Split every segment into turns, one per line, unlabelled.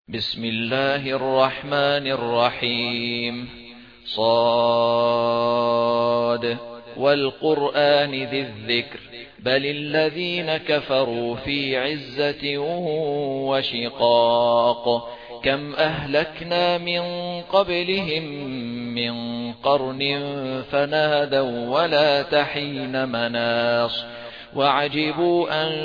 بسم الله الرحمن الرحيم. صاد والقرآن ذي الذكر بل الذين كفروا في عزة وشقاق كم أهلكنا من قبلهم من قرن فنادوا ولا تحين مناص وعجبوا أن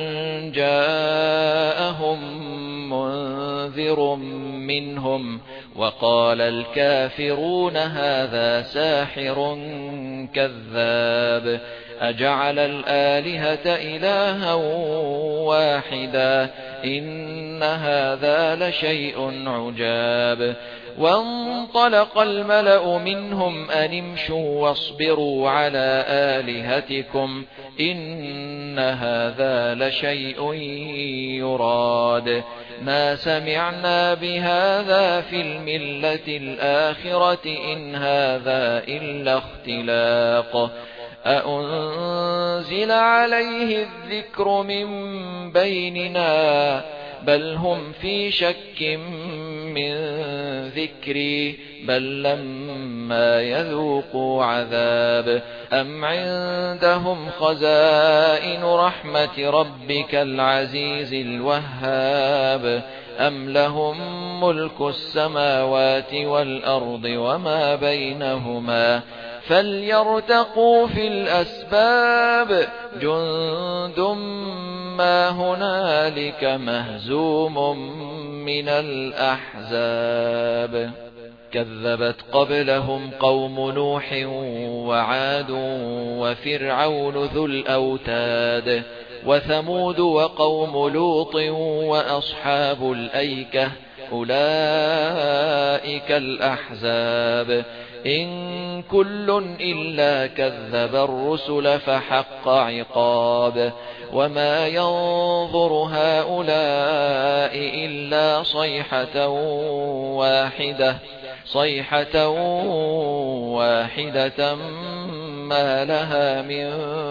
جاءهم منذر منهم وقال الكافرون هذا ساحر كذاب أجعل الآلهة إلها واحدا إن هذا لشيء عجاب وانطلق الملأ منهم أن امشوا واصبروا على آلهتكم إن هذا لشيء يراد ما سمعنا بهذا في الملة الآخرة إن هذا إلا اختلاق أأنزل عليه الذكر من بيننا بل هم في شك من ذكري بل لما يذوقوا عذاب أم عندهم خزائن رحمة ربك العزيز الوهاب أم لهم ملك السماوات والأرض وما بينهما فليرتقوا في الأسباب جند ما هنالك مهزوم من الأحزاب كذبت قبلهم قوم نوح وعاد وفرعون ذو الأوتاد وثمود وقوم لوط وأصحاب الأيكة أولئك الأحزاب إن كل إلا كذب الرسل فحق عقاب وما ينظر هؤلاء إلا صيحة واحدة ما لها من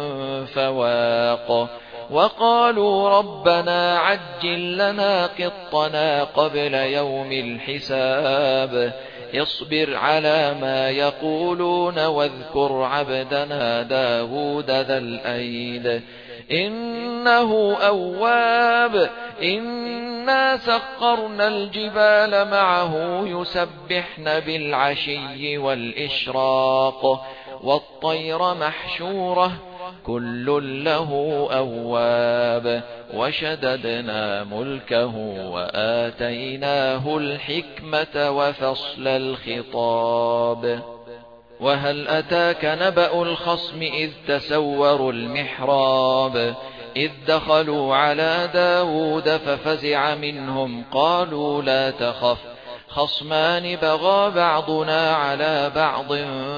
فواق وقالوا ربنا عجل لنا قطنا قبل يوم الحساب اصبر على ما يقولون واذكر عبدنا داود ذا الأيد إنه أواب إنا سخرنا الجبال معه يسبحن بالعشي والإشراق والطير محشورة كل له أواب وشددنا ملكه وآتيناه الحكمة وفصل الخطاب وهل أتاك نبأ الخصم إذ تسوروا المحراب إذ دخلوا على داود ففزع منهم قالوا لا تخف خصمان بغى بعضنا على بعض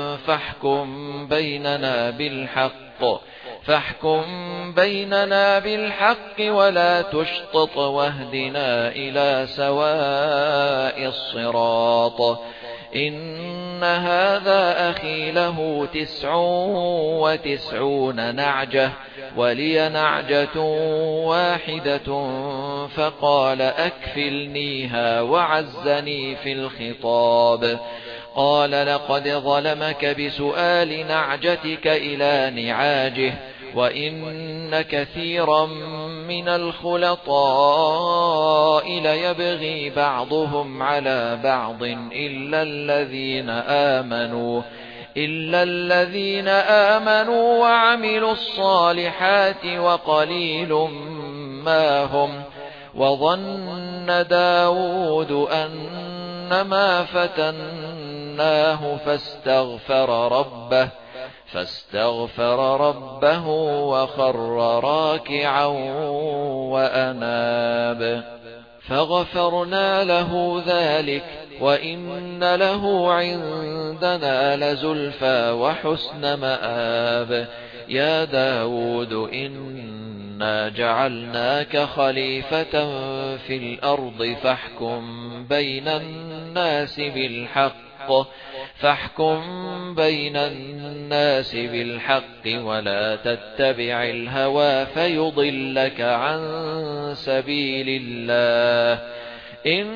فاحكم بيننا بالحق ولا تشطط واهدنا إلى سواء الصراط إن هذا أخي له 99 نعجة ولي نعجة واحدة فقال أكفلنيها وعزني في الخطاب قال لقد ظلمك بسؤال نعجتك إلى نعاجه وإن كثيرا من الخلطاء ليبغي بعضهم على بعض إلا الذين آمنوا وعملوا الصالحات وقليل ما هم وظن داود أنما فتناه فاستغفر ربه وخر راكعا وأناب فغفرنا له ذلك وإن له عندنا لزلفى وحسن مآب يا داود إنا جعلناك خليفة في الأرض فاحكم بين الناس بالحق ولا تتبع الهوى فيضلك عن سبيل الله إن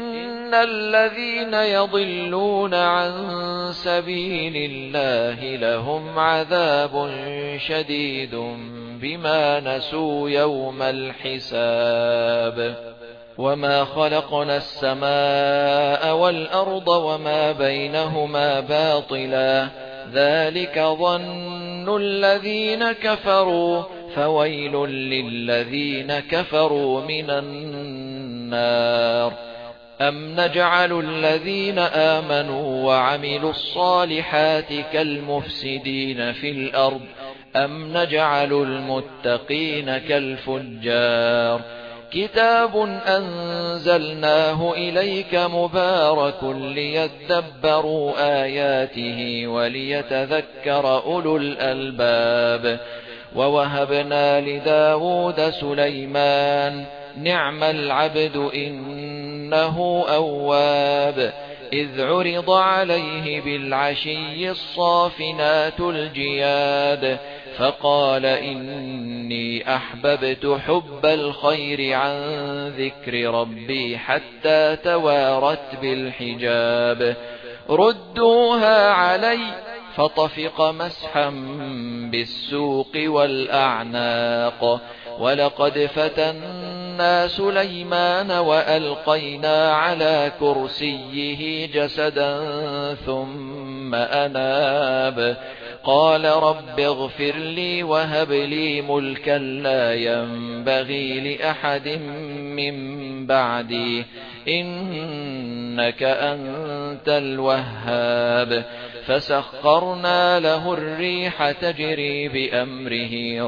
الذين يضلون عن سبيل الله لهم عذاب شديد بما نسوا يوم الحساب وما خلقنا السماء والأرض وما بينهما باطلا ذلك ظن الذين كفروا فويل للذين كفروا من النار أم نجعل الذين آمنوا وعملوا الصالحات كالمفسدين في الأرض أم نجعل المتقين كالفجار كتاب أنزلناه إليك مبارك ليدبروا آياته وليتذكر أولو الألباب ووهبنا لداود سليمان نعم العبد إنه أواب إذ عرض عليه بالعشي الصافنات الجياد فقال إني أحببت حب الخير عن ذكر ربي حتى توارت بالحجاب ردوها علي فطفق مسحا بالسوق والأعناق ولقد فتنا سليمان وألقينا على كرسيه جسدا ثم أناب قال رب اغفر لي وهب لي ملكا لا ينبغي لأحد من بعدي إنك أنت الوهاب فسخرنا له الريح تجري بأمره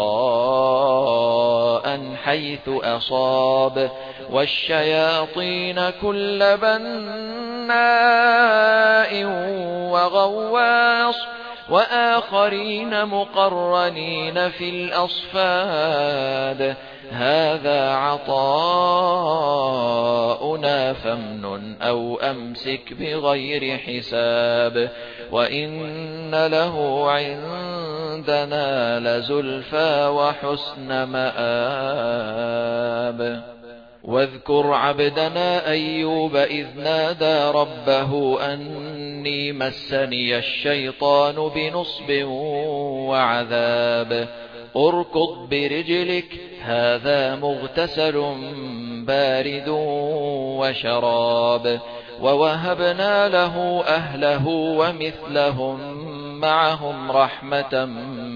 رخاء حيث أصاب والشياطين كل بناء وغواص وآخرين مقرنين في الأصفاد هذا عطاؤنا فامنن أو أمسك بغير حساب وإن له عندنا لزلفى وحسن مآب واذكر عبدنا أيوب إذ نادى ربه أني مسني الشيطان بنصب وعذاب اركض برجلك هذا مغتسل بارد وشراب ووهبنا له أهله ومثلهم معهم رحمة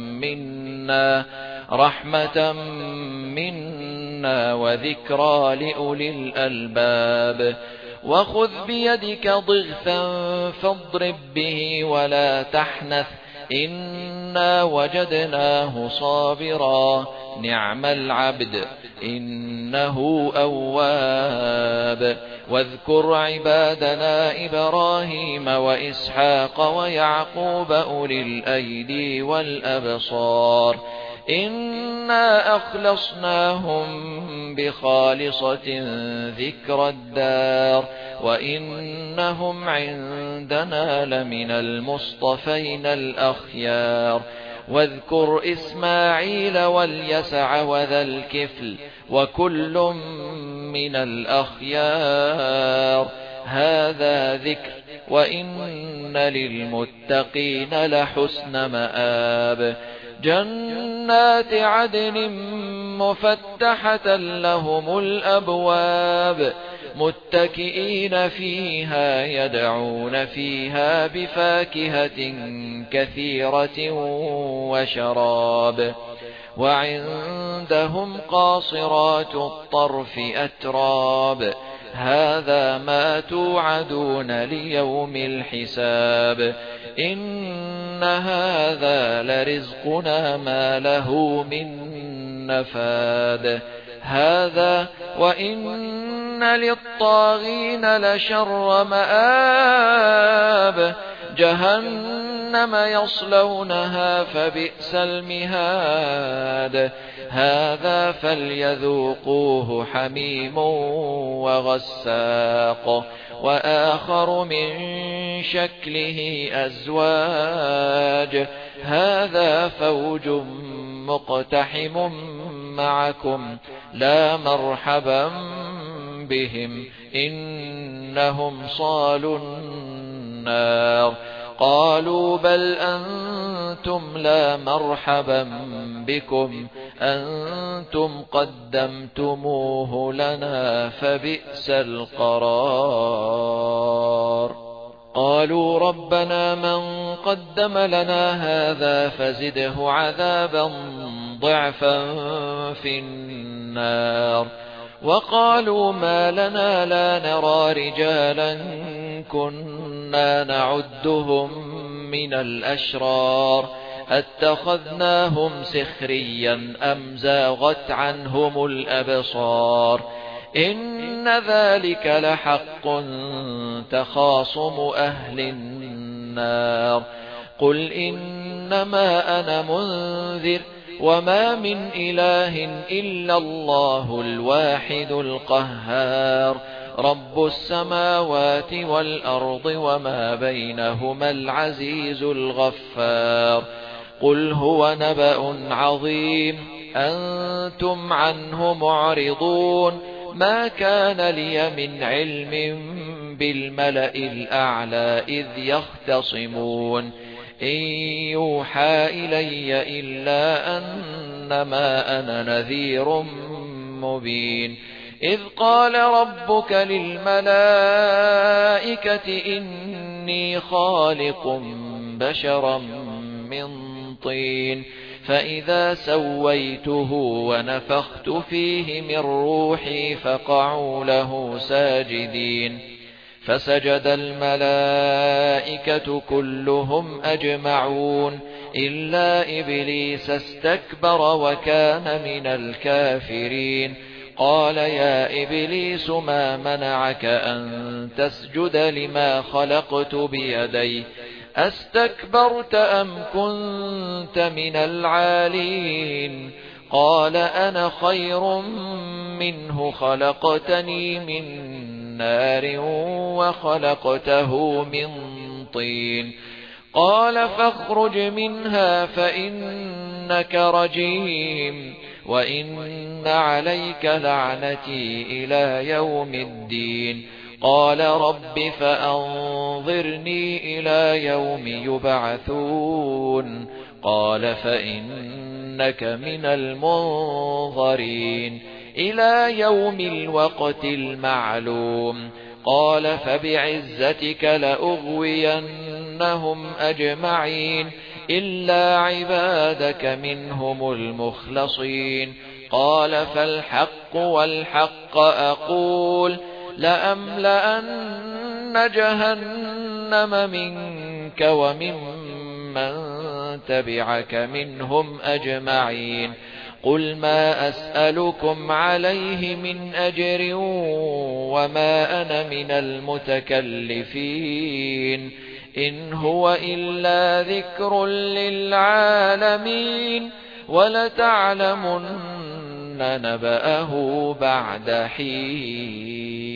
منا وذكرى لأولي الألباب وخذ بيدك ضغثا فاضرب به ولا تحنث إنا وجدناه صابرا نعم العبد إنه أواب واذكر عبادنا إبراهيم وإسحاق ويعقوب أولي الأيدي والأبصار إنا أخلصناهم بخالصة ذكر الدار وإنهم عندنا لمن المصطفين الأخيار واذكر إسماعيل واليسع وذا الكفل وكل من الأخيار هذا ذكر وإن للمتقين لحسن مآب جنات عدن مفتحة لهم الأبواب متكئين فيها يدعون فيها بفاكهة كثيرة وشراب وعندهم قاصرات الطرف أتراب هذا ما توعدون ليوم الحساب إن هذا لرزقنا ما له من نفاد هذا وإن للطاغين لشر مآب جهنم يصلونها فبئس المهاد هذا فليذوقوه حميم وغساق وآخر من شكله أزواج هذا فوج مقتحم معكم لا مرحبا بهم إنهم صالوا النار. قالوا بل أنتم لا مرحبا بكم أنتم قدمتموه لنا فبئس القرار. قالوا ربنا من قدم لنا هذا فزده عذابا ضعفا في النار. وقالوا ما لنا لا نرى رجالا كنا نعدهم من الأشرار اتخذناهم سخريا أم زاغت عنهم الأبصار إن ذلك لحق تخاصم أهل النار. قل إنما أنا منذر وما من إله إلا الله الواحد القهار رب السماوات والأرض وما بينهما العزيز الغفار. قل هو نبأ عظيم أنتم عنه معرضون ما كان لي من علم بالملأ الأعلى إذ يختصمون إن يوحى إلي إلا أنما أنا نذير مبين. إذ قال ربك للملائكة إني خالق بشرا من طين فإذا سويته ونفخت فيه من روحي فقعوا له ساجدين. فسجد الملائكة كلهم أجمعون إلا إبليس استكبر وكان من الكافرين. قال يا إبليس ما منعك أن تسجد لما خلقت بيدي أستكبرت أم كنت من العالين؟ قال أنا خير منه خلقتني من نار وخلقته من طين. قال فاخرج منها فإنك رجيم وإن عليك لعنتي إلى يوم الدين. قال رب فأنظرني إلى يوم يبعثون. قال فإنك من المنظرين إلى يوم الوقت المعلوم. قال فبعزتك لأغوينهم أجمعين إلا عبادك منهم المخلصين. قال فالحق والحق أقول لأملأن جهنم منك وممن تبعك منهم أجمعين. قل ما أسألكم عليه من أجر وما أنا من المتكلفين إن هو إلا ذكر للعالمين ولتعلمن نبأه بعد حين.